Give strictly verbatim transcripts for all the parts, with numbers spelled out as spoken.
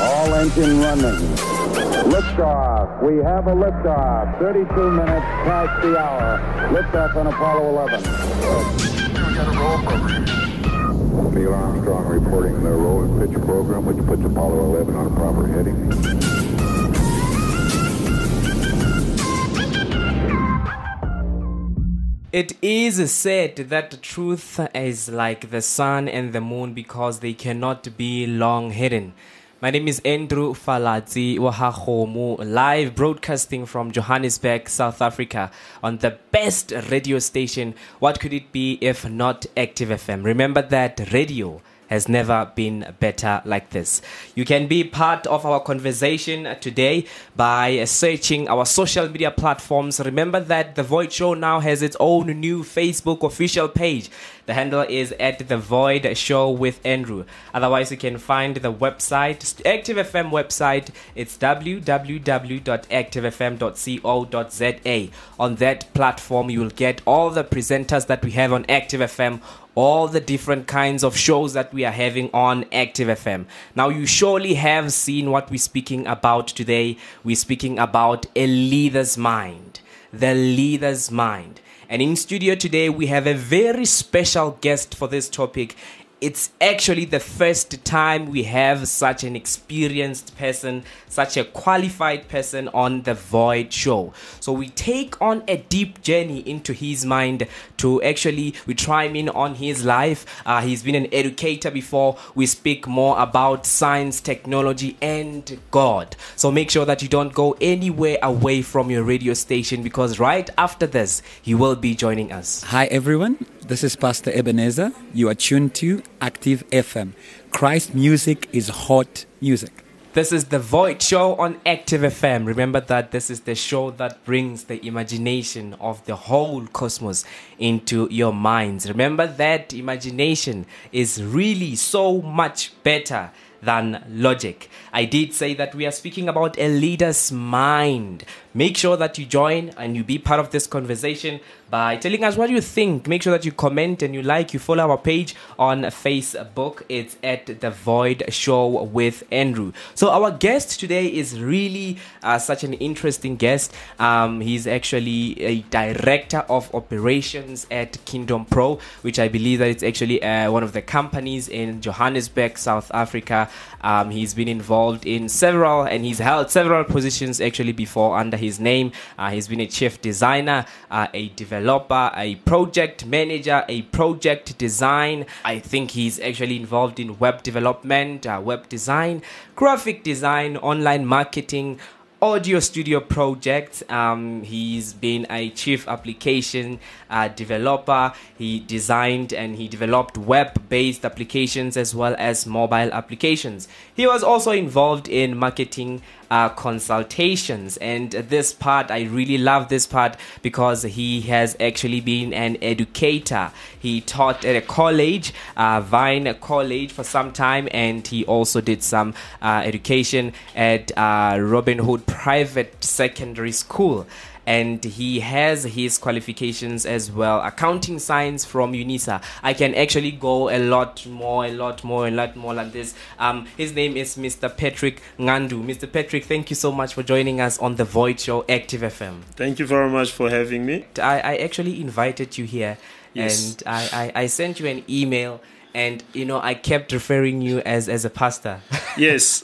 All engine running. Liftoff. We have a liftoff. thirty-two minutes past the hour. Liftoff on Apollo eleven. We got a roll program. Neil Armstrong reporting the roll and pitch program, which puts Apollo eleven on a proper heading. It is said that the truth is like the sun and the moon because they cannot be long hidden. My name is Andrew Faladzi Wahahomu, live broadcasting from Johannesburg, South Africa, on the best radio station. What could it be if not Active F M? Remember that radio has never been better like this. You can be part of our conversation today by searching our social media platforms. Remember that The Void Show now has its own new Facebook official page. The handle is at The Void Show with Andrew. Otherwise, you can find the website, Active F M website. It's w w w dot active f m dot co dot z a. On that platform, you will get all the presenters that we have on Active F M, all the different kinds of shows that we are having on Active F M. Now, you surely have seen what we're speaking about today. We're speaking about a leader's mind. The leader's mind. And in studio today, we have a very special guest for this topic. It's actually the first time we have such an experienced person, such a qualified person on The Void Show. So we take on a deep journey into his mind to actually, we chime in on his life. Uh, he's been an educator before. We speak more about science, technology, and God. So make sure that you don't go anywhere away from your radio station, because right after this, he will be joining us. Hi everyone, this is Pastor Ebenezer. You are tuned to Active F M. Christ music is hot music. This is The Void Show on Active F M. Remember that this is the show that brings the imagination of the whole cosmos into your minds. Remember that imagination is really so much better than logic. I did say that we are speaking about a leader's mind. Make sure that you join and you be part of this conversation by telling us what you think. Make sure that you comment and you like, you follow our page on Facebook. It's at The Void Show with Andrew. So our guest today is really uh, such an interesting guest. Um, he's actually a director of operations at Kingdom Pro, which I believe that it's actually uh, one of the companies in Johannesburg, South Africa. Um, he's been involved in several, and he's held several positions actually before under his name. Uh, he's been a chief designer, uh, a developer, a project manager, a project design. I think he's actually involved in web development, uh, web design, graphic design, online marketing, audio studio projects. Um, he's been a chief application uh, developer. He designed and he developed web-based applications as well as mobile applications. He was also involved in marketing uh, consultations, and this part, I really love this part because he has actually been an educator. He taught at a college, uh, Vine College, for some time, and he also did some uh, education at uh, Robin Hood Private Secondary School. And he has his qualifications as well, accounting science from UNISA. I can actually go a lot more, a lot more, a lot more like this. Um, his name is Mister Patrick Ngandu. Mister Patrick, thank you so much for joining us on The Void Show, Active F M. Thank you very much for having me. I, I actually invited you here, yes. and I, I, I sent you an email. And, you know, I kept referring you as, as a pastor. Yes.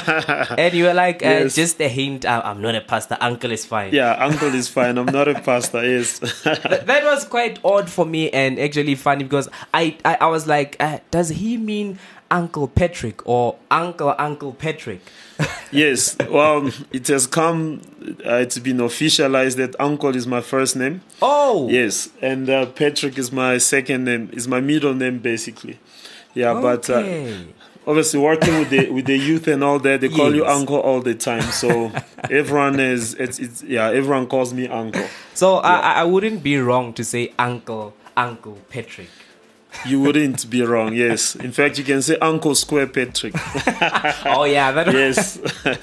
And you were like, uh, yes. just a hint, uh, I'm not a pastor, uncle is fine. Yeah, uncle is fine. I'm not a pastor, yes. Th- that was quite odd for me and actually funny because I, I, I was like, uh, does he mean Uncle Patrick or Uncle Uncle Patrick? Yes, well, it has come, uh, it's been officialized that Uncle is my first name. Oh! Yes, and uh, Patrick is my second name, is my middle name basically. Yeah, okay. but uh, obviously working with the with the youth and all that, they call yes. you Uncle all the time. So everyone is, it's, it's yeah, everyone calls me Uncle. So yeah. I, I wouldn't be wrong to say Uncle, Uncle Patrick. You wouldn't be wrong, yes. In fact, you can say Uncle Square Patrick. Oh, yeah. That yes.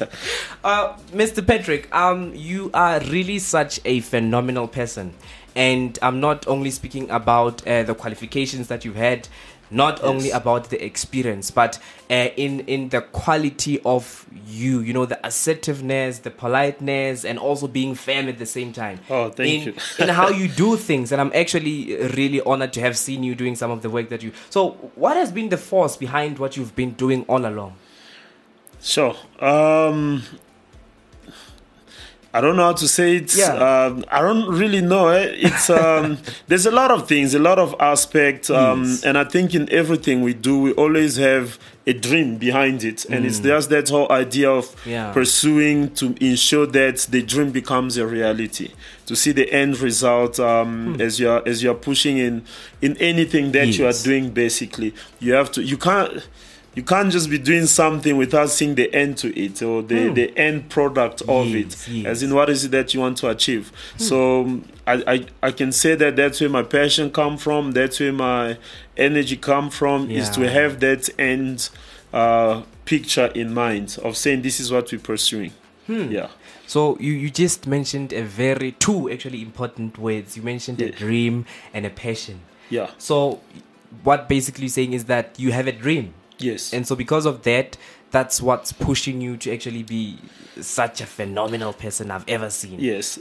uh, Mister Patrick, um, you are really such a phenomenal person. And I'm not only speaking about uh, the qualifications that you've had, not Yes. only about the experience, but uh, in in the quality of you, you know, the assertiveness, the politeness, and also being firm at the same time. Oh, thank in, you. in how you do things, and I'm actually really honored to have seen you doing some of the work that you. So, what has been the force behind what you've been doing all along? Sure. Um, I don't know how to say it. Yeah. Um, I don't really know. Eh? It's um, there's a lot of things, a lot of aspects, um, Yes. and I think in everything we do, we always have a dream behind it, and it's just that whole idea of Yeah. pursuing to ensure that the dream becomes a reality. To see the end result um, as you are as you are pushing in in anything that you are Yes. doing. Basically, you have to. You can't. You can't just be doing something without seeing the end to it or the, the end product of Yes, it. yes. As in, what is it that you want to achieve? So um, I, I I can say that that's where my passion come from. That's where my energy come from. Is to Yeah. have that end uh, picture in mind of saying this is what we're pursuing. Yeah. So you, you just mentioned a very two actually important words. You mentioned a Yeah. dream and a passion. Yeah. So what basically saying is that you have a dream. Yes. And so because of that, that's what's pushing you to actually be such a phenomenal person I've ever seen. Yes.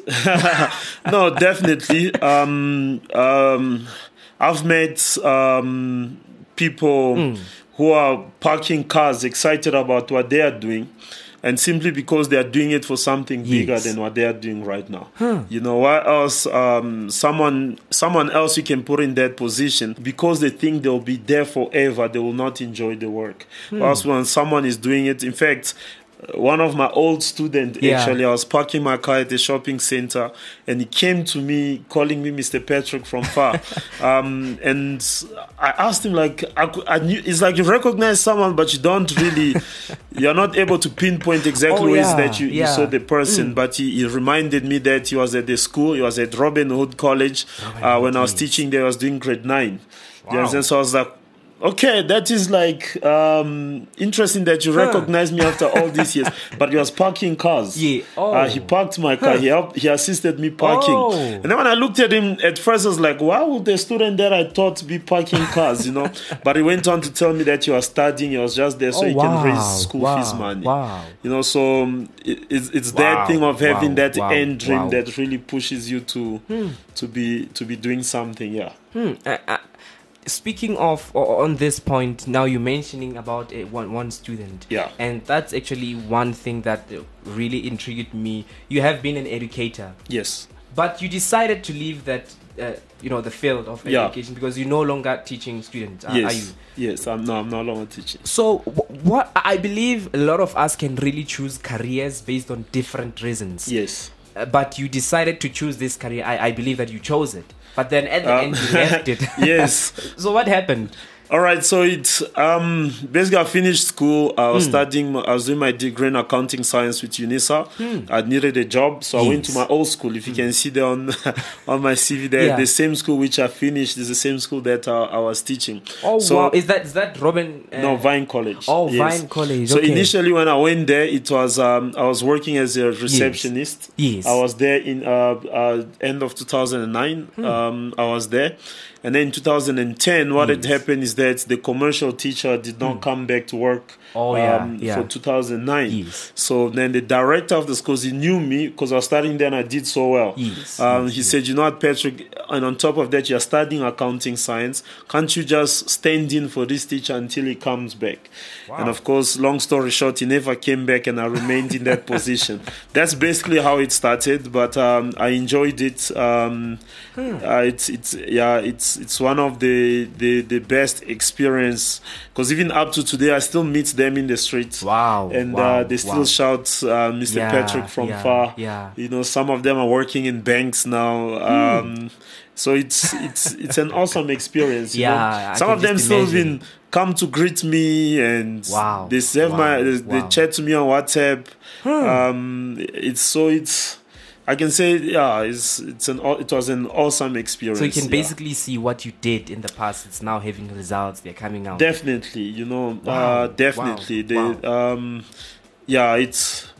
No, definitely. Um, um, I've met um, people who are parking cars excited about what they are doing. And simply because they are doing it for something bigger Yes. than what they are doing right now. You know, why else um, someone someone else you can put in that position because they think they'll be there forever, they will not enjoy the work. Whilst when someone is doing it, in fact, one of my old students, Yeah. actually, I was parking my car at the shopping center and he came to me calling me Mister Patrick from far. um, and I asked him, like, I, cou- I knew, it's like you recognize someone, but you don't really, you're not able to pinpoint exactly Oh, where it is yeah, that you, you yeah. saw the person. But he, he reminded me that he was at the school, he was at Robin Hood College. Uh, when I was teaching there, I was doing grade nine. Do you understand? So I was like, okay, that is like um, interesting that you recognize me after all these years. But he was parking cars. Yeah. Oh. Uh, he parked my car. He helped. He assisted me parking. Oh. And then when I looked at him at first, I was like, "Why would the student that I thought be parking cars?" You know. But he went on to tell me that he was studying. He was just there so Oh, he can wow. raise school Wow. fees money. Wow. You know. So um, it, it's it's Wow. that thing of having Wow. that Wow. end dream Wow. that really pushes you to to be to be doing something. Yeah. Hmm. Uh, uh, speaking of o- on this point, now you're mentioning about a, one one student. Yeah. And that's actually one thing that uh, really intrigued me. You have been an educator, Yes. but you decided to leave that, uh, you know, the field of Yeah. education because you're no longer teaching students. Are, yes. are you? Yes. I'm no. I'm no longer teaching. So, wh- what I believe a lot of us can really choose careers based on different reasons. Yes. Uh, but you decided to choose this career. I, I believe that you chose it. But then at the Uh, end, you left it. Yes. So, what happened? All right, so it's um basically I finished school. I was studying. I was doing my degree in accounting science with UNISA. I needed a job, so I went to Yes. my old school. If you can see there on on my C V, there Yeah. the same school which I finished is the same school that uh, I was teaching. Oh, so, wow. Is that is that Robin? Uh, No, Vine College. Oh, Yes. Vine College. So okay. initially, when I went there, it was um, I was working as a receptionist. Yes. I was there in uh, uh, end of two thousand nine. Hmm. Um, I was there, and then in two thousand ten, what had happened is that the commercial teacher did not come back to work. Hmm. Oh, yeah, um, yeah. For two thousand nine. Yes. So then the director of the school, he knew me because I was studying there and I did so well. Yes, Um, yes, he yes. said, "You know what, Patrick? And on top of that, you're studying accounting science. Can't you just stand in for this teacher until he comes back?" And of course, long story short, he never came back, and I remained in that position. That's basically how it started. But um, I enjoyed it. Um, uh, it's it's yeah, it's it's one of the the, the best experience because even up to today, I still meet them in the streets. Wow, And wow, uh, they still wow. shout uh, Mister Yeah, Patrick from yeah, far. yeah. You know, some of them are working in banks now. Um, so it's it's it's an awesome experience. You Yeah, know? I some can of them just still imagine. even come to greet me and Wow, they save wow, my they, they wow. chat to me on WhatsApp. Um, it's so it's. I can say, yeah, it's it's an aw- it was an awesome experience. So you can yeah. basically see what you did in the past. It's now having results. They're coming out. Definitely, you know, Wow. uh, definitely. Wow. They, um, yeah, it's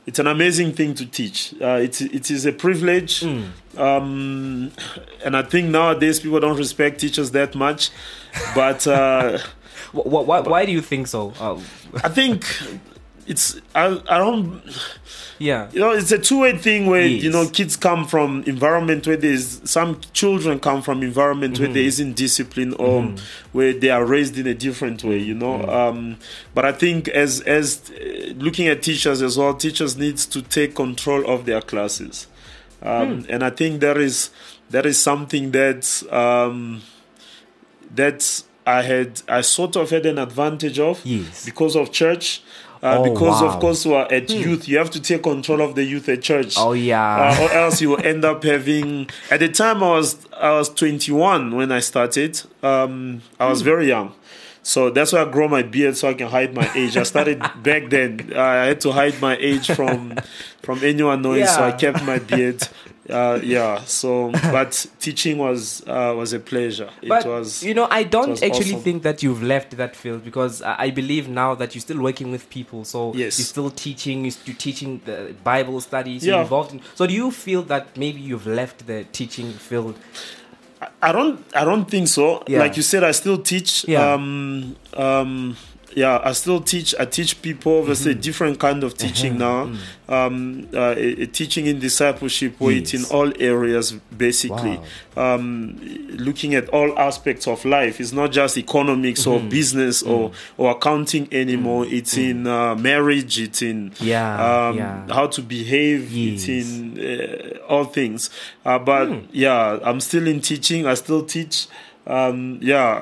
it's an amazing thing to teach. Uh, it it is a privilege, Mm. um, and I think nowadays people don't respect teachers that much. But uh, Wh- wh- why, why do you think so? Uh, I think it's I, I don't. yeah. You know, it's a two-way thing where, Yes. you know, kids come from environment where there's, some children come from environment Mm-hmm. where there isn't discipline or where they are raised in a different way, you know. Mm-hmm. Um, but I think as, as uh, looking at teachers as well, teachers needs to take control of their classes. Um, Hmm. And I think that is, that is something that, um, that I had, I sort of had an advantage of Yes. because of church. Uh, Oh, because wow. of course we are at youth, you have to take control of the youth at church. Oh, yeah. Uh, or else you will end up having. At the time, I was I was twenty-one when I started. Um, I was very young, so that's why I grow my beard so I can hide my age. I started back then. I had to hide my age from from anyone knowing, so I Yeah. kept my beard. Uh, yeah. So, but teaching was uh, was a pleasure. It But was. you know, I don't was actually awesome. think that you've left that field, because I I believe now that you're still working with people. So Yes. you're still teaching, you're you're teaching the Bible studies, Yeah. you're involved in. So do you feel that maybe you've left the teaching field? I don't. I don't think so. Yeah. Like you said, I still teach. Yeah. Um, um, yeah, I still teach. I teach people. Obviously, Mm-hmm. a different kind of teaching now. Um, uh, a, a teaching in discipleship, where it's in Yes. all areas, basically. Um, looking at all aspects of life. It's not just economics or Mm-hmm. business or or accounting anymore. It's in uh, marriage. It's in Mm. Yeah, um, yeah. how to behave. It's Yes. in uh, all things. Uh, but Hmm. yeah, I'm still in teaching. I still teach. Um, yeah.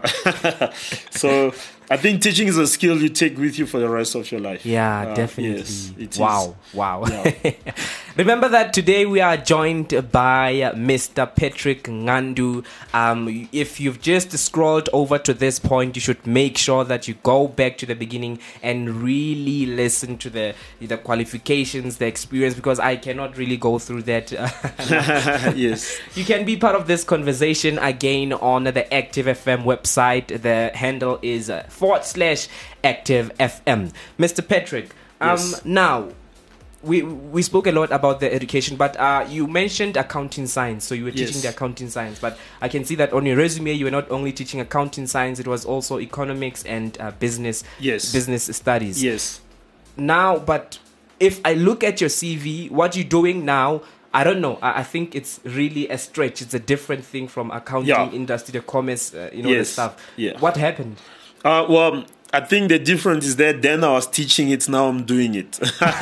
So I think teaching is a skill you take with you for the rest of your life. Yeah, Uh, definitely. Yes, it is. wow, wow. Yeah. Remember that today we are joined by uh, Mister Patrick Ngandu. Um, if you've just scrolled over to this point, you should make sure that you go back to the beginning and really listen to the the qualifications, the experience, because I cannot really go through that. Yes. You can be part of this conversation again on the Active F M website. The handle is uh, forward slash Active F M. Mister Patrick, um, Yes. now we we spoke a lot about the education, but uh, you mentioned accounting science. So you were teaching Yes. the accounting science, but I can see that on your resume you were not only teaching accounting science; it was also economics and uh, business Yes. business studies. Yes. Now, but if I look at your C V, what you're doing now, I don't know. I, I think it's really a stretch. It's a different thing from accounting, Yeah. industry, the commerce, uh, you know, the Yes. stuff. Yeah. What happened? Uh, well, I think the difference is that then I was teaching it, now I'm doing it.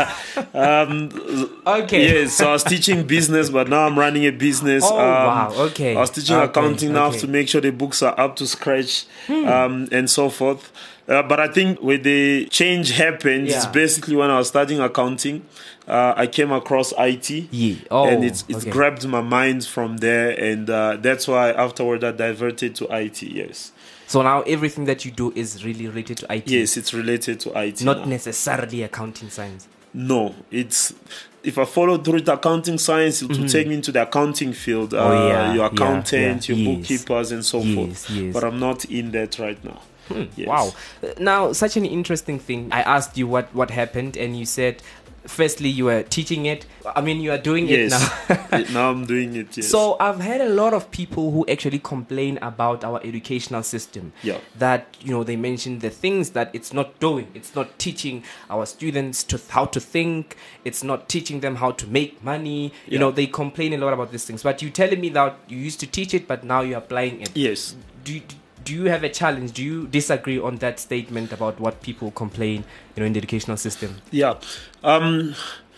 um, Okay. Yes, so I was teaching business, but now I'm running a business. Oh, um, wow, okay. I was teaching Okay, accounting now okay. to make sure the books are up to scratch, Hmm. um, and so forth. Uh, but I think when the change happened, it's Yeah. basically when I was studying accounting, uh, I came across I T. Yeah. Oh, and it's it's okay. grabbed my mind from there, and uh, that's why afterward I diverted to I T. Yes, So now everything that you do is really related to I T. yes, it's related to I T. Not now. necessarily accounting science. No, it's if I follow through with accounting science, it will take me into the accounting field. Uh, Mm-hmm. Oh, yeah, your yeah, accountant, yeah, your yes. bookkeepers, and so Yes, forth. yes. But I'm not in that right now. Yes. Wow. Uh, Now, such an interesting thing. I asked you what, what happened, and you said, firstly, you were teaching it. I mean, you are doing it Yes. now. It- now I'm doing it. Yes. So I've had a lot of people who actually complain about our educational system. Yeah. That, you know, they mention the things that it's not doing. It's not teaching our students to how to think. It's not teaching them how to make money. You Yeah. know, they complain a lot about these things. But you telling me that you used to teach it, but now you're applying it. yes. Do you, do you have a challenge? Do you disagree on that statement about what people complain, you know, in the educational system? Yeah. Um,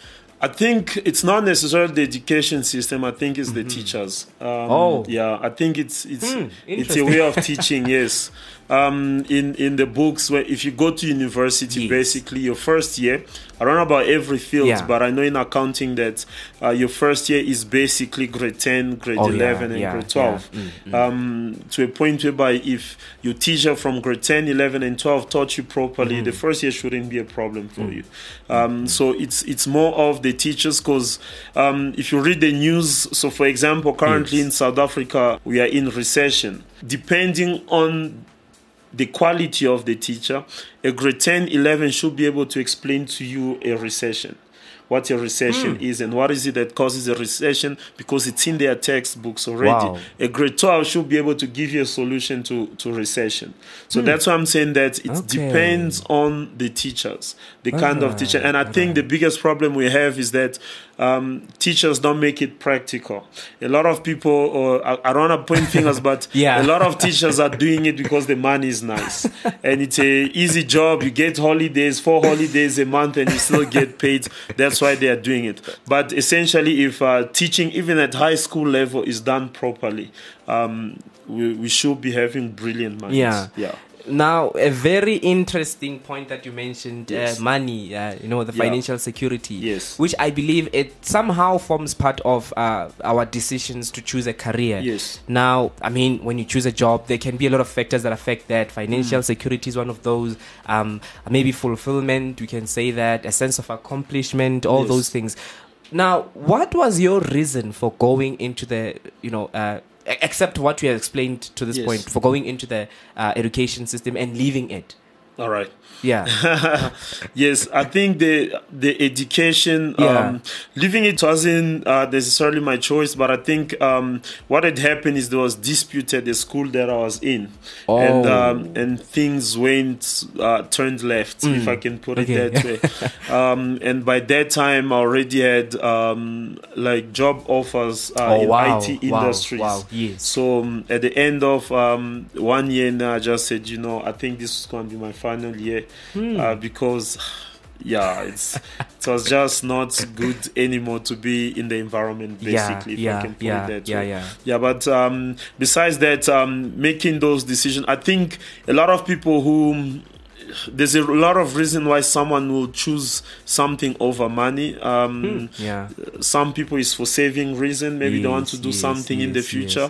I think it's not necessarily the education system. I think it's the teachers. Um, Oh. yeah. I think it's it's Hmm, it's a way of teaching. Yes. Um, in in the books, where if you go to university, Yes. basically your first year. I don't know about every field, Yeah. but I know in accounting that uh, your first year is basically grade ten, grade Oh, yeah, eleven, and yeah, grade twelve. yeah. Mm, Um, to a point whereby if your teacher from grade ten, eleven, and twelve taught you properly, Mm. the first year shouldn't be a problem for you. Um, so it's it's more of the teachers, because um, if you read the news, so for example, currently Yes. in South Africa, we are in recession. Depending on the quality of the teacher, a grade ten, eleven should be able to explain to you a recession. what a recession is and what is it that causes a recession, because it's in their textbooks already. Wow. A grade twelve should be able to give you a solution to, to recession. So that's why I'm saying that it Okay. depends on the teachers, the kind of teacher. And I think the biggest problem we have is that um, teachers don't make it practical. A lot of people, or I, I don't want to point fingers, but Yeah. a lot of teachers are doing it because the money is nice. And it's a easy job. You get holidays, four holidays a month, and you still get paid. That's why they are doing it. But essentially, if uh, teaching, even at high school level, is done properly, um, we, we should be having brilliant minds. Yeah. Yeah. Now, a very interesting point that you mentioned, Yes. uh, money, uh, you know, the Yeah. financial security, Yes. which I believe it somehow forms part of uh, our decisions to choose a career. Yes. Now, I mean, when you choose a job, there can be a lot of factors that affect that. Financial Mm. security is one of those. Um, maybe fulfillment, we can say that, a sense of accomplishment, all Yes. those things. Now, what was your reason for going into the, you know, uh, e- except what you have explained to this Yes. point, for going into the uh, education system and leaving it? All right. Yeah. Yes, I think the the education, Yeah. um, leaving it wasn't uh, necessarily my choice, but I think um, what had happened is there was dispute at the school that I was in, and Oh. um, and things went uh, turned left, if I can put it Okay. that way. um, and by that time, I already had um, like job offers uh, Oh, in wow. I T Wow. industries. Wow. Yes. So um, at the end of um, one year, now I just said, you know, I think this is going to be my final year uh, because, yeah, it's it was just not good anymore to be in the environment, Yeah, basically, if yeah, I can put yeah, it that yeah, way. yeah. Yeah, but um, besides that, um, making those decisions, I think a lot of people who there's a lot of reason why someone will choose something over money. Um, Yeah. Some people is for saving reason. Maybe they want to Yes, do yes, something in the yes, future.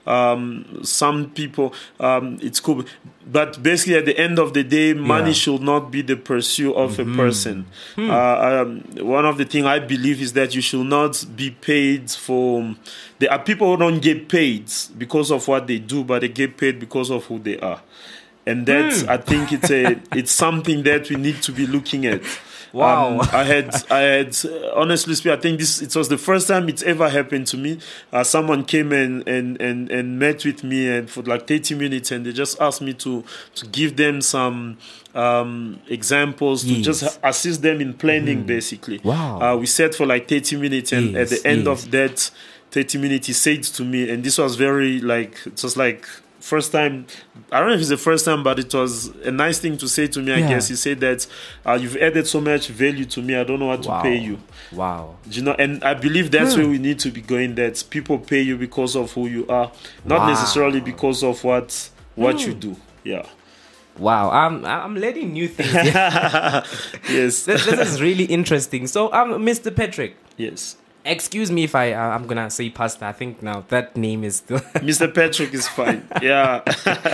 Um, some people, um, it's cool. But basically, at the end of the day, money Yeah. should not be the pursuit of a person. Uh, um, one of the things I believe is that you should not be paid for. There are people who don't get paid because of what they do, but they get paid because of who they are. And that's, I think it's a, it's something that we need to be looking at. Wow. Um, I had, I had, uh, honestly speaking, I think this, it was the first time it's ever happened to me. Uh, someone came and, and, and, and met with me and for like thirty minutes, and they just asked me to, to give them some, um, examples, to Yes. just assist them in planning, basically. Wow. Uh, we sat for like thirty minutes, and Yes, at the end yes. of that thirty minutes, he said to me, and this was very like, it was like, first time, I don't know if it's the first time, but it was a nice thing to say to me, I Yeah. guess. He said that uh, you've added so much value to me, I don't know what Wow. to pay you. Wow. You know, and I believe that's where we need to be going, that people pay you because of who you are, not Wow. necessarily because of what what you do. Yeah. Wow. I'm I'm learning new things. Yeah. Yes. this, this is really interesting. So, um, Mister Patrick, Yes. excuse me if I uh, I'm gonna say Pastor. I think now that name is still. Mister Patrick is fine. Yeah.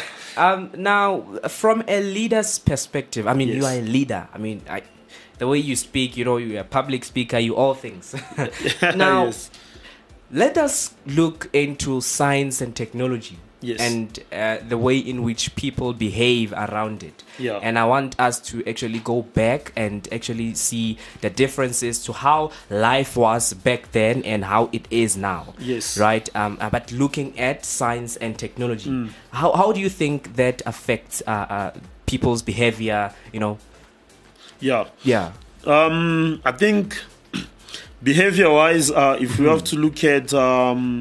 Um, now, from a leader's perspective, I mean, you Yes. are a leader. I mean, I, the way you speak, you know, you're a public speaker, you all things. Now, Yes. let us look into science and technology. Yes. And uh, the way in which people behave around it. Yeah. And I want us to actually go back and actually see the differences to how life was back then and how it is now. Yes. Right? Um, uh, but looking at science and technology, how, how do you think that affects uh, uh, people's behavior, you know? Yeah. Yeah. Um, I think behavior-wise, uh, if we have to look at um,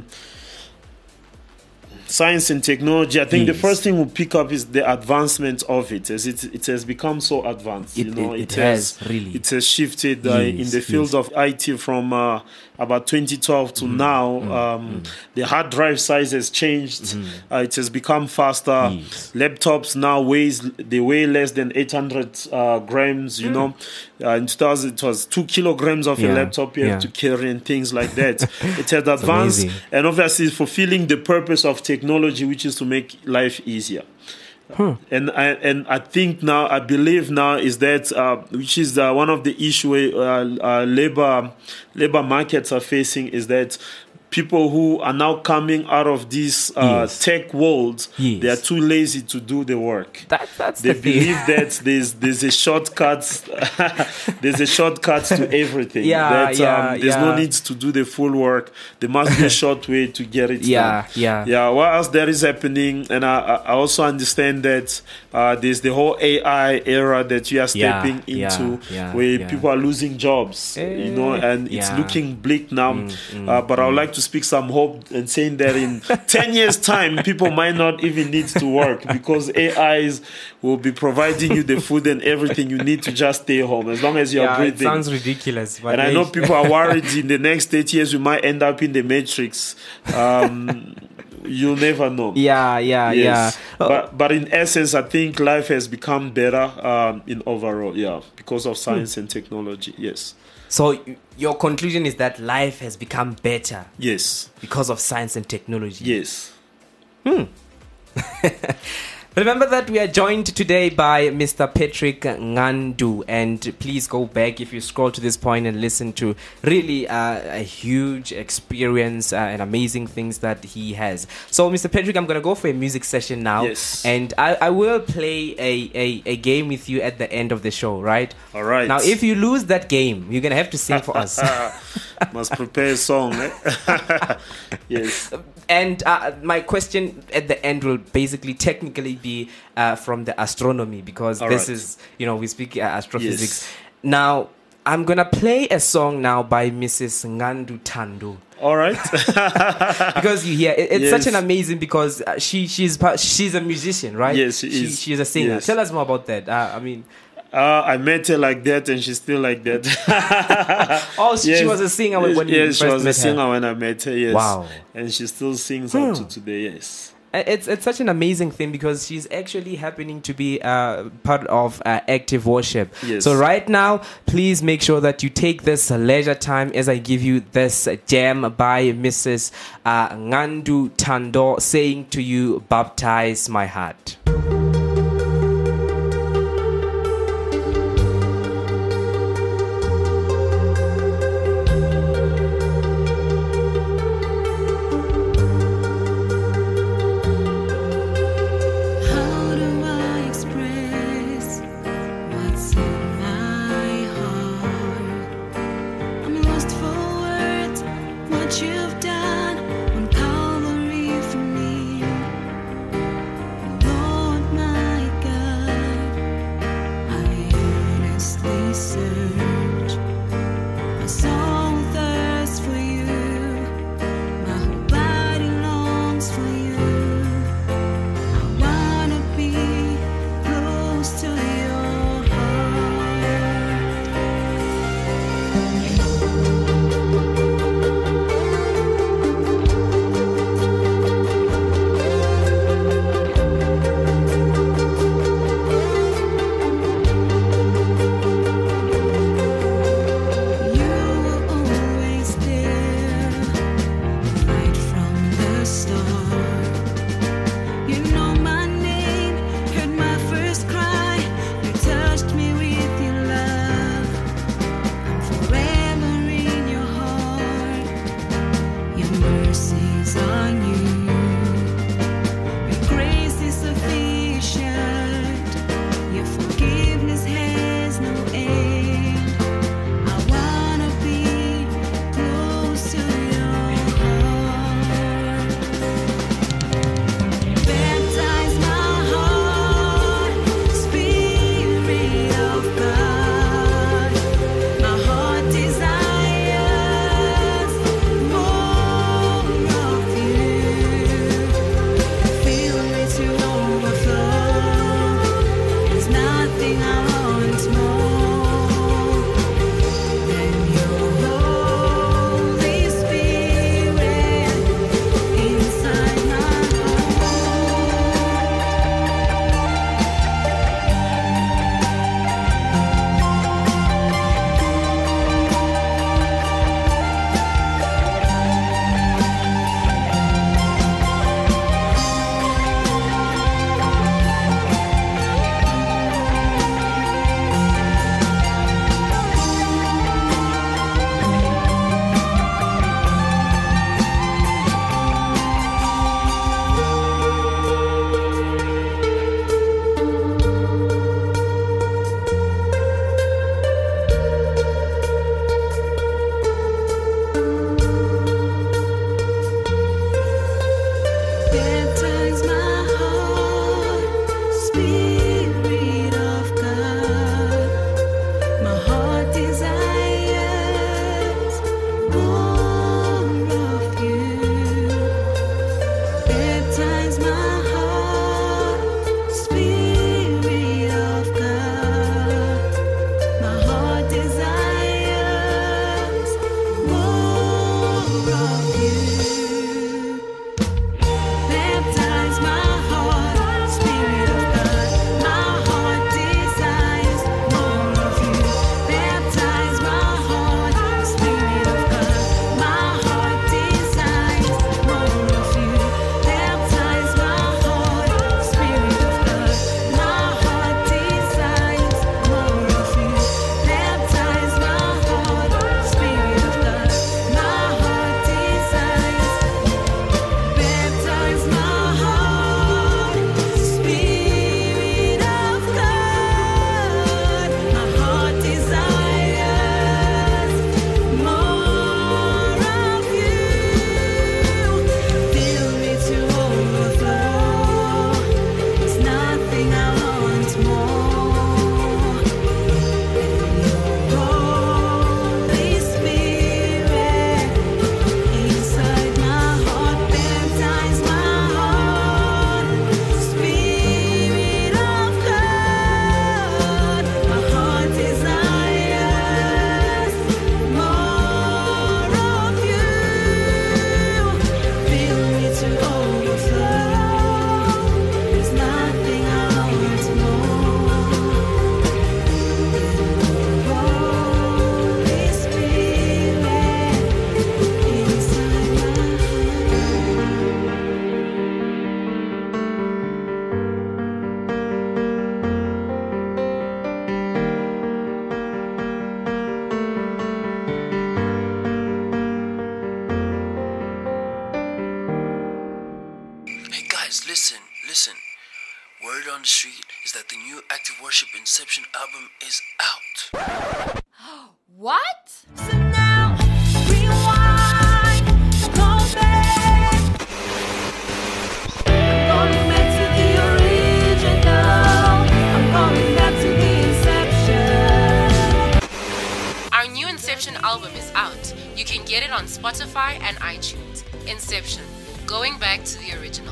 science and technology, I think Yes. the first thing we'll pick up is the advancement of it, as it it has become so advanced. It- you know, it- it has, really. it has shifted uh, in Yes, the field yes. of I T from uh, about twenty twelve to Mm, now. Um, The hard drive size has changed. Uh, it has become faster. Mm-hmm. Yes. Laptops now weighs they weigh less than eight hundred uh, grams. You know, uh, in two thousand it was two kilograms of Mm. Yeah, a laptop you yeah. have to carry and things like that. It has advanced amazing. and obviously fulfilling the purpose of technology, which is to make life easier. And I and I think now I believe now is that uh, which is uh, one of the issue uh, uh, labor labor markets are facing, is that people who are now coming out of this uh, Yes. tech world, Yes. they are too lazy to do the work. That, that's They the thing. believe that there's there's a shortcut there's a shortcut to everything. Yeah, that, yeah, um, there's no yeah. need to do the full work. There must be a short way to get it Yeah, done. yeah. Yeah. What else that is happening? And I, I also understand that uh, there's the whole A I era that you are Yeah, stepping yeah, into, yeah, where yeah. people are losing jobs. you know, and it's yeah. Mm, looking bleak now. uh, but I would like to speak some hope and saying that in ten years' time, people might not even need to work because A Is will be providing you the food and everything you need to just stay home as long as you're Yeah, it breathing. sounds ridiculous. But And I hey. know people are worried in the next eight years we might end up in the Matrix. Um, you'll never know. Yeah, yeah, Yes. yeah. Oh, But but in essence, I think life has become better um, in overall, yeah, because of science and technology. Yes. so y- your conclusion is that life has become better Yes. because of science and technology. Yes. Remember that we are joined today by Mister Patrick Ngandu, and please go back if you scroll to this point and listen to really uh, a huge experience uh, and amazing things that he has. So, Mister Patrick, I'm going to go for a music session now, Yes. and I, I will play a, a, a game with you at the end of the show, right? All right. Now, if you lose that game, you're going to have to sing for us. Must prepare a song. Eh? Yes. And uh, my question at the end will basically technically be uh, from the astronomy, because All this right. is, you know, we speak uh, astrophysics. Yes. Now, I'm going to play a song now by Missus Ngandu Tando. All right. Because you hear it, it's Yes. such an amazing, because uh, she she's part- she's a musician, right? Yes, she she, is. she's a singer. Yes. Tell us more about that. Uh, I mean, Uh, I met her like that, and she's still like that. oh, she, she Yes. was a singer when, when yes, you yes, first she was met a singer her. when I met her. Yes, Wow. and she still sings up to today. Yes. It's it's such an amazing thing, because she's actually happening to be uh, part of uh, active worship. Yes. So right now, please make sure that you take this leisure time as I give you this jam by Missus Uh, Ngandu Tando, saying to you, "Baptize my heart." How do I express what's in my heart? I'm lost for words, what you've done on Calvary for me. Lord my God, I earnestly search. My soul thirsts for you, my whole body longs for you. I wanna be close to your heart. You that the new Active Worship Inception album is out. What? So now, rewind, go back. I'm going back to the original. I'm going back to the inception. Our new Inception album is out. You can get it on Spotify and iTunes. Inception, going back to the original.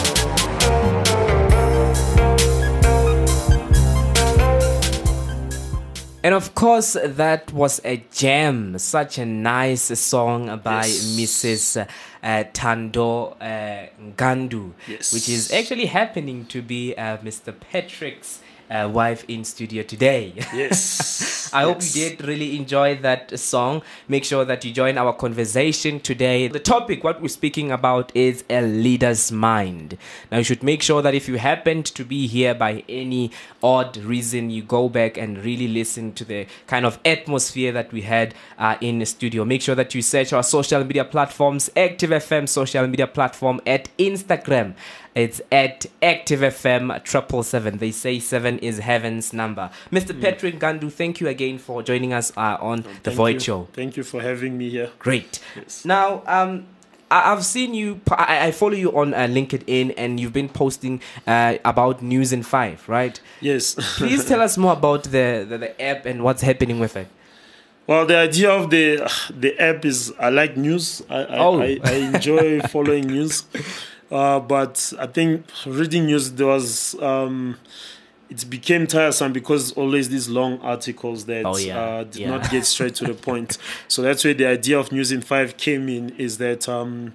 And of course, that was a gem, such a nice song by Yes. Missus Uh, uh, Tando uh, Ngandu, Yes. which is actually happening to be uh, Mister Patrick's uh, wife in studio today. Yes. I hope Yes. you did really enjoy that song. Make sure that you join our conversation today. The topic, what we're speaking about, is a leader's mind. Now, you should make sure that if you happened to be here by any odd reason, you go back and really listen to the kind of atmosphere that we had uh, in the studio. Make sure that you search our social media platforms, Active F M social media platform, at Instagram. It's at Active F M triple seven. They say seven is heaven's number. Mister Patrick Ngandu, thank you again for joining us uh, on the Thank Void you. Show. Thank you for having me here. Great. Yes. Now, um, I- I've seen you. I I follow you on uh, LinkedIn, and you've been posting uh, about News in Five, right? Yes. Please tell us more about the, the the app and what's happening with it. Well, the idea of the the app is I like news. I I, Oh. I, I enjoy following news, uh, but I think reading news there was um, it became tiresome because always these long articles that Oh, yeah. uh, did Yeah. not get straight to the point. So that's where the idea of News in Five came in. Is that um,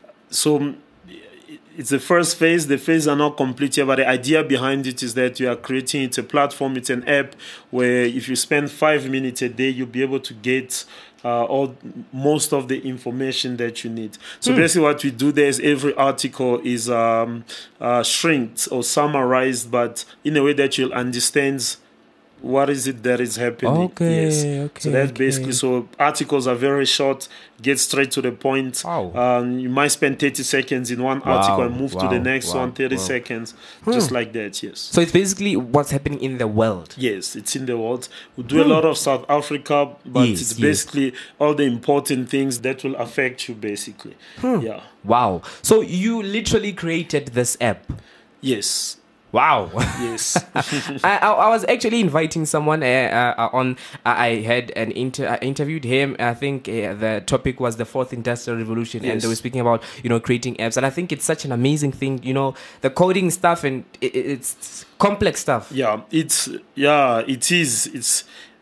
so? It's the first phase. The phase are not complete yet, but the idea behind it is that you are creating it's a platform, it's an app where if you spend five minutes a day, you'll be able to get uh, all most of the information that you need. So basically, what we do there is every article is um, uh, shrinked or summarized, but in a way that you'll understand what is it that is happening. Okay, yes. okay, So that's okay. basically so articles are very short, get straight to the point. Wow. Um, you might spend thirty seconds in one Wow, article and move to wow, the next wow, one, thirty wow. seconds, just like that, yes. So it's basically what's happening in the world. Yes, it's in the world. We do a lot of South Africa, but Yes, it's yes. basically all the important things that will affect you, basically. Yeah. Wow. So you literally created this app. Yes. Wow. Yes. I, I I was actually inviting someone uh, uh, on. I had an inter. I interviewed him. I think uh, the topic was the fourth industrial revolution, and Yes. they were speaking about you know creating apps. And I think it's such an amazing thing. You know, the coding stuff and it, it's complex stuff. Yeah, it's yeah, it is. It's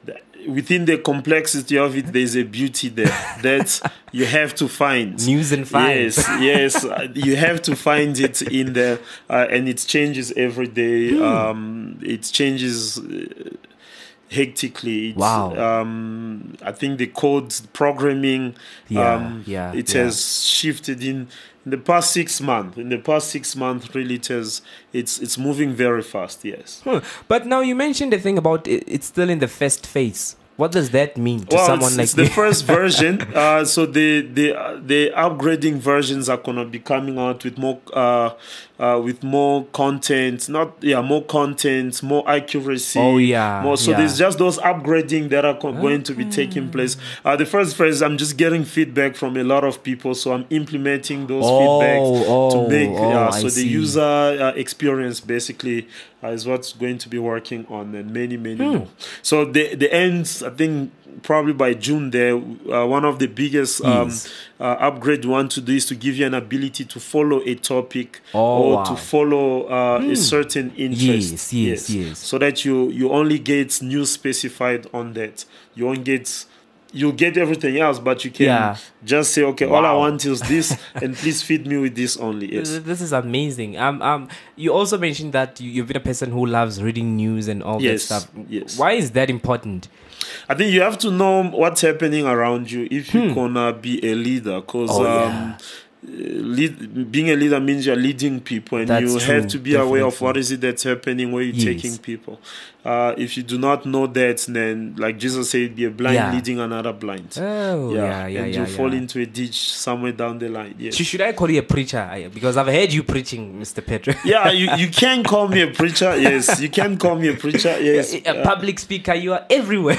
within the complexity of it. There's a beauty there that you have to find. News in Five. Yes, yes, uh, you have to find it in there, uh, and it changes every day. Um, it changes. Uh, hectically. It's, Wow. Um, I think the code programming, Yeah, um, yeah, it yeah. has shifted in, in the past six months. In the past six months, really, it has. It's it's moving very fast. Yes. Hmm. But now you mentioned the thing about it, it's still in the first phase. What does that mean to Well, someone it's, like it's me? the first version. Uh, so the the uh, the upgrading versions are gonna be coming out with more uh, uh, with more content. Not yeah, more content, more accuracy. Oh, yeah, more. So yeah. there's just those upgrading that are co- going to be taking place. Uh, the first phase, I'm just getting feedback from a lot of people, so I'm implementing those Oh, feedbacks oh, to make oh, yeah. I So the see. user uh, experience basically uh, is what's going to be working on, and many many Hmm. more. So the the ends, I think probably by June there, uh, one of the biggest um, Yes. uh, upgrade we want to do is to give you an ability to follow a topic Oh, or wow. to follow uh, a certain interest. Yes, yes, yes. So that you you only get news specified on that. You won't get. You'll get everything else, but you can Yeah. just say, okay, all I Wow. want is this, and please feed me with this only. Yes. This is amazing. Um, um, you also mentioned that you, you've been a person who loves reading news and all Yes, that stuff. yes. Why is that important? I think you have to know what's happening around you if you're gonna be a leader, because Hmm. Oh, um, yeah. lead, being a leader means you're leading people, and That's you true, have to be aware of definitely. what is it that's happening, where you're Yes. taking people. Uh, if you do not know that, then like Jesus said, be a blind Yeah. leading another blind. Oh, yeah, yeah, and yeah, you fall yeah. into a ditch somewhere down the line. Yes. Sh- Should I call you a preacher? I- Because I've heard you preaching, Mister Pedro. Yeah, you, you can call me a preacher. Yes, you can call me a preacher. Yes, a public speaker, you are everywhere.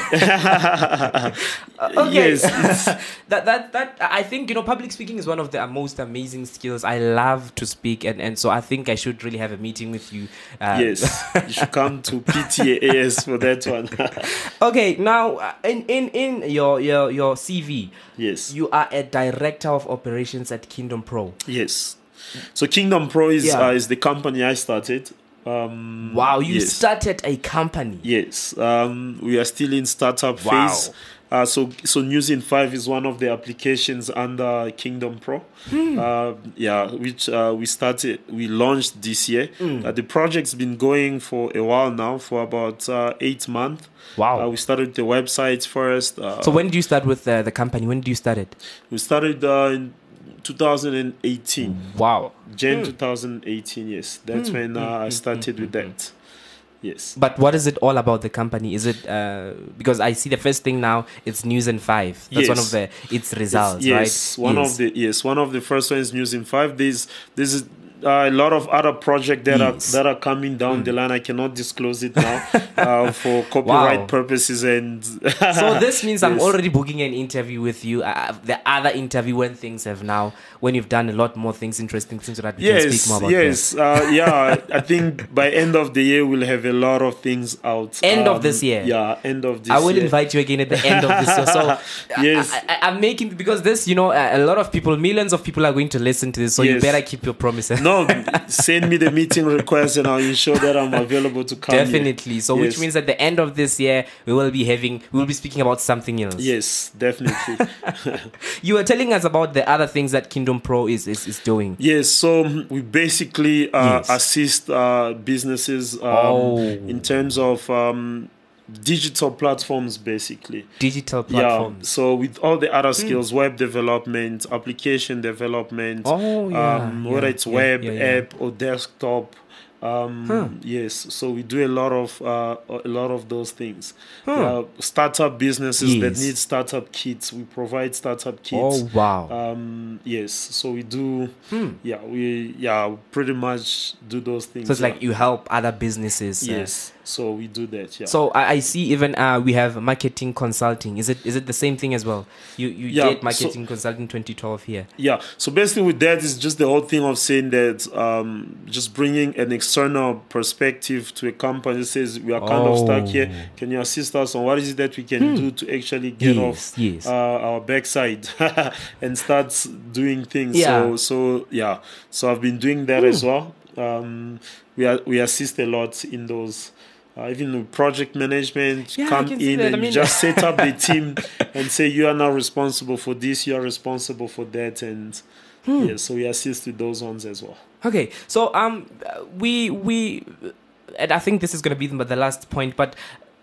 Uh, okay. Yes, it's- that that that I think, you know, public speaking is one of the most amazing skills. I love to speak, and, and so I think I should really have a meeting with you. Uh, yes. You should come to P T A A S for that one. Okay, now uh, in in in your your your C V, Yes. you are a director of operations at Kingdom Pro. Yes. So Kingdom Pro is Yeah. uh, is the company I started. Um, Wow, you yes. started a company. Yes, um, we are still in startup Wow. phase. Uh, so, so News in Five is one of the applications under Kingdom Pro. Hmm. Uh, yeah, which uh, we started, we launched this year. Hmm. Uh, the project's been going for a while now, for about uh, eight months. Wow. Uh, we started the website first. Uh, So when did you start with uh, the company? When did you start it? we started uh, in two thousand eighteen. Wow. Jan Hmm. twenty eighteen. Yes, that's when uh, I started with that. Yes. But what is it all about, the company? Is it uh, because I see the first thing now, it's News in Five. That's one of Yes. the its results, yes, right? one Yes. of the yes, one of the first ones, News in Five. There's there's uh, a lot of other projects that Yes. are that are coming down the line. I cannot disclose it now uh, for copyright Wow. purposes. And So this means I'm Yes. already booking an interview with you. Uh, the other interview when things have now, when you've done a lot more things, interesting things, so that we can Yes, speak more about yes, uh, yeah. I think by end of the year we'll have a lot of things out. End of Um, this year? Yeah, end of this. I will year. invite you again at the end of this year. So Yes. I, I, I'm making, because this, you know, a, a lot of people, millions of people are going to listen to this. So you Yes. better keep your promises. No, send me the meeting request and I'll ensure that I'm available to come. here. Definitely. So which Yes. means at the end of this year, we will be having, we will be speaking about something else. Yes, definitely. You were telling us about the other things that Kingdom Pro is is, is doing. Yes, so mm, we basically uh, Yes. assist uh, businesses um, Oh. in terms of um, digital platforms, basically. Digital Yeah, platforms. so with all the other skills, web development, application development, Oh, yeah, um, whether yeah, it's yeah, web, yeah, yeah. app, or desktop. Um, Huh. Yes, so we do a lot of uh, a lot of those things. Huh. Uh, startup businesses that Yes. need startup kits, we provide startup kits. Oh, wow. Um, yes, so we do. Yeah, we yeah pretty much do those things. So it's yeah. like you help other businesses. uh, Yes, so we do that. Yeah. So I, I see even uh, we have marketing consulting. Is it is it the same thing as well? You you Yeah, did marketing consulting twenty twelve here. Yeah, so basically with that is just the whole thing of saying that um, just bringing an external perspective to a company that says we are kind of stuck here. Can you assist us on what is it that we can do to actually get Yes, off yes. Uh, our backside and start doing things? Yeah. So so yeah, so I've been doing that as well. Um, we are, we assist a lot in those. Uh, even with project management, Yeah, I come can see in that. and I mean- just set up the team and say you are now responsible for this, you are responsible for that, and Hmm. yeah, so we assist with those ones as well. Okay, so um, we we, and I think this is gonna be the the last point, but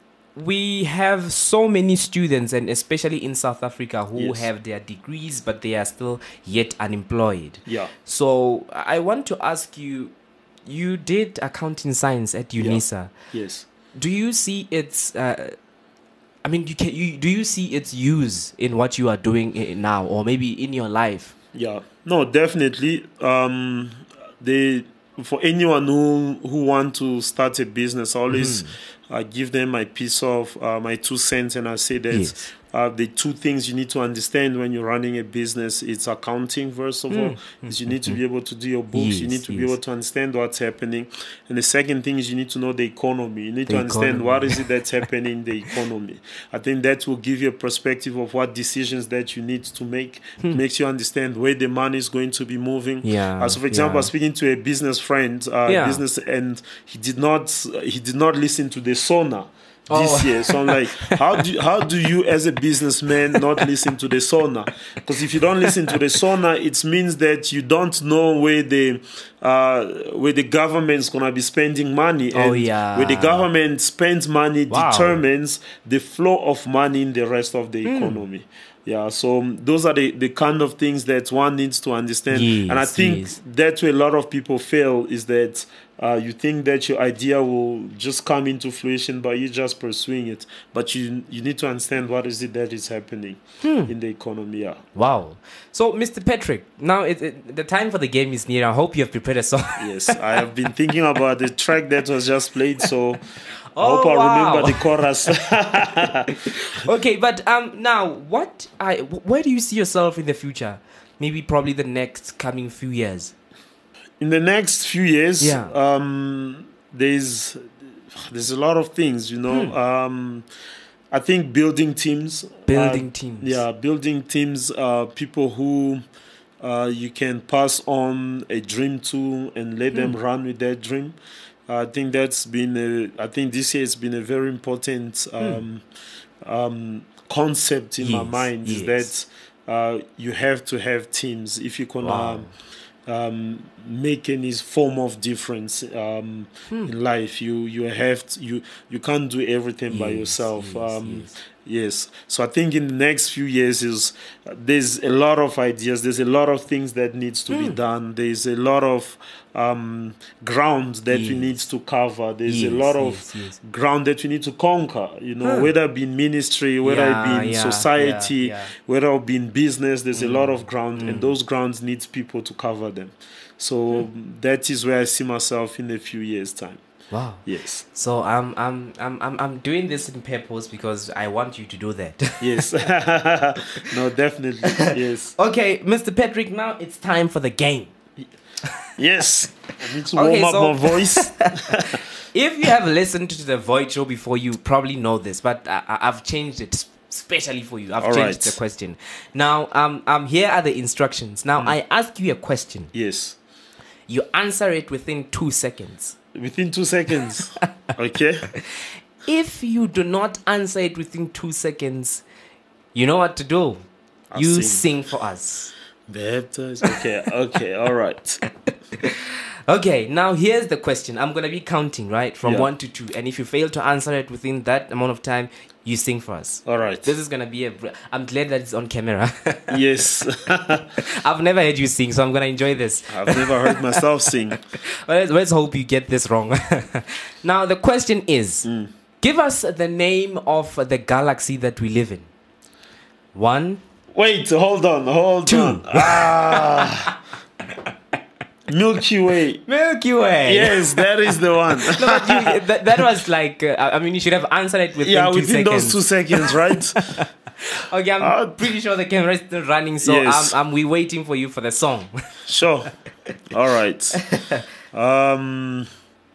we have so many students, and especially in South Africa, who Yes. have their degrees, but they are still yet unemployed. Yeah. So I want to ask you, you did accounting science at UNISA. Yes. Do you see its? Uh, I mean, you can. You do you see its use in what you are doing i- now, or maybe in your life? Yeah, no, definitely. Um, they for anyone who who want to start a business, I always Mm-hmm. uh, give them my piece of uh, my two cents, and I say that Yes. uh, the two things you need to understand when you're running a business, it's accounting. First of all, is you need to be able to do your books. you Mm. Yes, need to be yes. able to understand what's happening, and the second thing is you need to know the economy. You need The to understand economy. what is it that's happening in the economy. I think that will give you a perspective of what decisions that you need to make. Makes you understand where the money is going to be moving. Hmm. Yeah, Uh, so, for example, I yeah. was speaking to a business friend, uh, Yeah. business, and he did not he did not listen to the sonar. this Oh. year. So I'm like, how do how do you as a businessman not listen to the SONA? Because if you don't listen to the SONA, it means that you don't know where the uh, where the government's gonna be spending money. Oh, and yeah. where the government spends money Wow. determines the flow of money in the rest of the Hmm. economy. Yeah, so um, those are the, the kind of things that one needs to understand. And I Yes, think yes. that's where a lot of people fail, is that uh, you think that your idea will just come into fruition by you just pursuing it. But you you need to understand what is it that is happening Hmm. in the economy. Yeah. Wow. So, Mister Patrick, now it, it, the time for the game is near. I hope you have prepared a song. Yes, I have been thinking about the track that was just played, so I Oh, hope I wow. remember the chorus. Okay, but um, now what? I where do you see yourself in the future? Maybe probably the next coming few years. In the next few years, Yeah. um, there's there's a lot of things, you know. Hmm. Um, I think building teams, Building uh, teams. yeah, building teams, uh, people who uh, you can pass on a dream to and let them Hmm. run with that dream. I think that's been a, I think this year has been a very important um, um, concept in my Hmm. Yes, mind, yes. is that uh, you have to have teams if you can Wow. um, um, make any form of difference um, Hmm. in life. You you have to, you you can't do everything by Yes, yourself. yes, um, yes. Yes. So I think in the next few years is uh, there's a lot of ideas. There's a lot of things that needs to be Hmm. done. There's a lot of um, ground that we Yes. need to cover. There's Yes, a lot of yes, yes. ground that we need to conquer. You know, Huh. whether it be in ministry, whether Yeah, it be in yeah, society, yeah, yeah. whether it be in business. There's a lot Mm. of ground, and those grounds needs people to cover them. So that is where I see myself in a few years' time. Wow. Yes. So I'm I'm I'm I'm I'm doing this in purpose because I want you to do that. Yes. No, definitely. Yes. Okay, Mister Patrick, now it's time for the game. Yes. I need to Okay, warm up so- my voice. If you have listened to the Void Show before, you probably know this, but I, I- I've changed it specially for you. I've All changed right. the question. Now, um, um, here are the instructions. Now, Mm. I ask you a question. Yes. You answer it within two seconds. Within two seconds. Okay. If you do not answer it within two seconds, you know what to do. I'll you sing. sing for us. Baptized. Okay. Okay. All right. Okay, now here's the question. I'm going to be counting, right? From Yeah. one to two. And if you fail to answer it within that amount of time, you sing for us. All right. This is going to be a. br- I'm glad that it's on camera. Yes. I've never heard you sing, so I'm going to enjoy this. I've never heard myself sing. Well, let's, let's hope you get this wrong. Now, the question is Mm. give us the name of the galaxy that we live in. One. Wait, hold on, hold Two. on. Ah. Milky Way. Milky Way. Yes, that is the one. No, but you, that, that was like, uh, I mean, you should have answered it within Yeah, two within seconds. those two seconds, right? Okay, I'm Uh, pretty sure the camera is still running, so Yes. um, um, we're waiting for you for the song. Sure. All right. Um.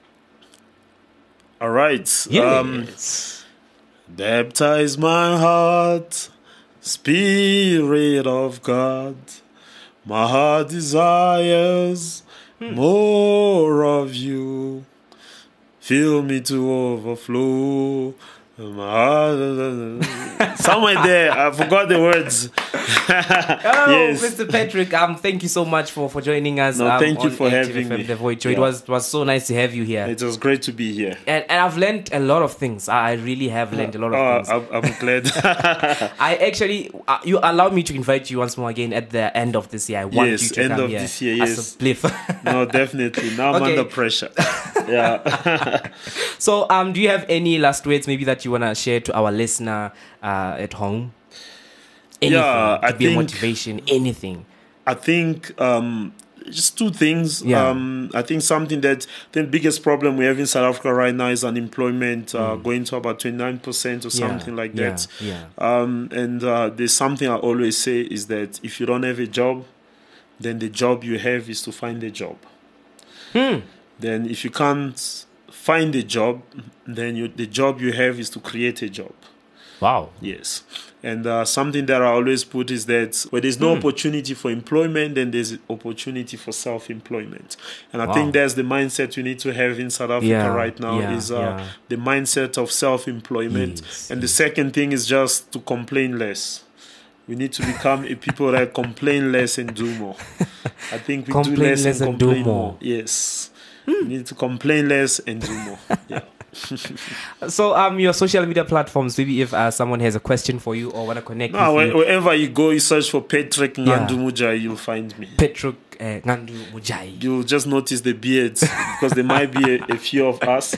All right. Um, Yes. baptize my heart, Spirit of God. My heart desires more of you. Fill me to overflow. My heart, somewhere there, I forgot the words. Oh, Yes. Mister Patrick, um, thank you so much for, for joining us. No, um, thank you on for Active having F M, me. The Void Show. It Yeah. was it was so nice to have you here. It was great to be here. And, and I've learned a lot of things. I I really have learned a lot of Oh, things. I'm, I'm glad. I actually, uh, you allowed me to invite you once more again at the end of this year. I want Yes, you to end come of here this year, as yes. a bliff. No, definitely. Now I'm Okay. under pressure. Yeah. So, um, do you have any last words maybe that you wanna share to our listener uh, at home? Anything Yeah, to I be a think- motivation. Anything. I think um, just two things. Yeah. Um, I think something that the biggest problem we have in South Africa right now is unemployment uh, going to about twenty-nine percent or Mm. Yeah, something like yeah, that. yeah. Um, and uh, there's something I always say is that if you don't have a job, then the job you have is to find a job. Hmm. Then if you can't find a job, then you, the job you have is to create a job. Wow. Yes. And uh, something that I always put is that where there's no Hmm. opportunity for employment, then there's opportunity for self-employment. And I Wow. think that's the mindset we need to have in South Africa Yeah, right now, yeah, is uh, yeah. the mindset of self-employment. Yes, and the second thing is just to complain less. We need to become a people that complain less and do more. I think we Complain do less, less and and do complain more. more. Yes. We need to complain less and do more. Yeah. So, um, your social media platforms, maybe if uh, someone has a question for you or want to connect No, with where- you. wherever you go, you search for Patrick Yeah. Ngandu Mujai, you'll find me. Patrick uh, Ngandu Mujai. You'll just notice the beards because there might be a, a few of us.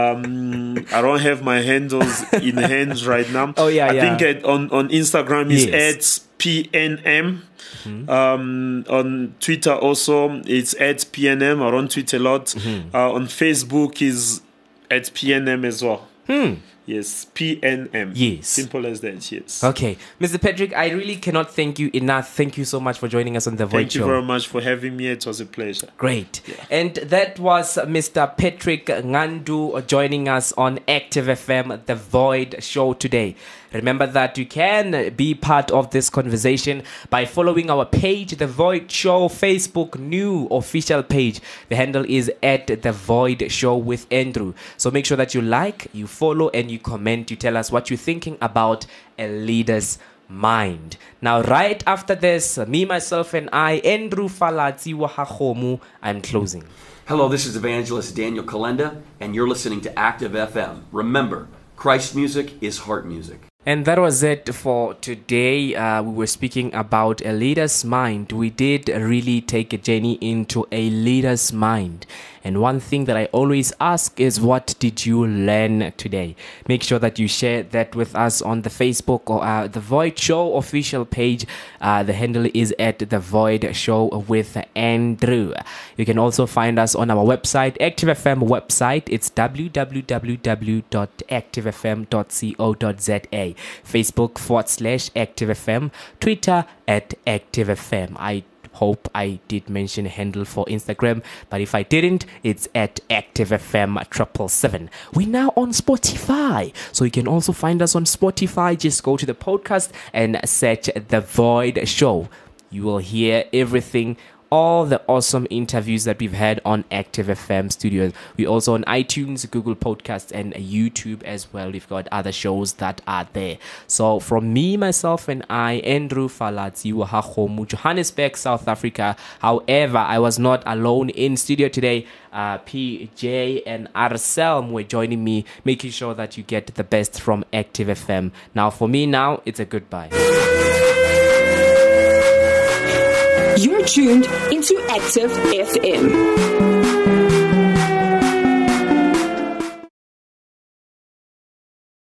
Um, I don't have my handles in hands right now. Oh, yeah, I yeah. think at, on, on Instagram is Yes. at P N M. Mm-hmm. Um, on Twitter also it's at P N M. I don't tweet a lot. Mm-hmm. Uh, on Facebook is at P N M as well. Hmm. Yes, P N M. Yes. Simple as that, yes. Okay. Mister Patrick, I really cannot thank you enough. Thank you so much for joining us on The Void Thank you Show. very much for having me. It was a pleasure. Great. And that was Mister Patrick Ngandu joining us on Active F M, The Void Show today. Remember that you can be part of this conversation by following our page, The Void Show, Facebook new official page. The handle is at The Void Show with Andrew. So make sure that you like, you follow, and you comment. You tell us what you're thinking about a leader's mind. Now, right after this, me, myself, and I, Andrew Falatsi Wahahomu, I'm closing. Hello, this is Evangelist Daniel Kalenda, and you're listening to Active F M. Remember, Christ music is heart music. And that was it for today. Uh, we were speaking about a leader's mind. We did really take a journey into a leader's mind. And one thing that I always ask is, what did you learn today? Make sure that you share that with us on the Facebook or uh, the Void Show official page. Uh, the handle is at the Void Show with Andrew. You can also find us on our website, Active F M website. It's w w w w dot active f m dot co dot z a. Facebook forward slash Active F M. Twitter at Active F M. I hope I did mention a handle for Instagram, but if I didn't, it's at Active F M triple seven. We're now on Spotify, so you can also find us on Spotify. Just go to the podcast and search The Void Show. You will hear everything, all the awesome interviews that we've had on Active F M Studios. We're also on iTunes, Google Podcasts, and YouTube as well. We've got other shows that are there. So from me, myself, and I, Andrew Falatsi Wahahomu, Johannesburg, South Africa. However, I was not alone in studio today. Uh, P J and Arselm were joining me, making sure that you get the best from Active F M. Now, for me now, it's a goodbye. You're tuned into Active F M.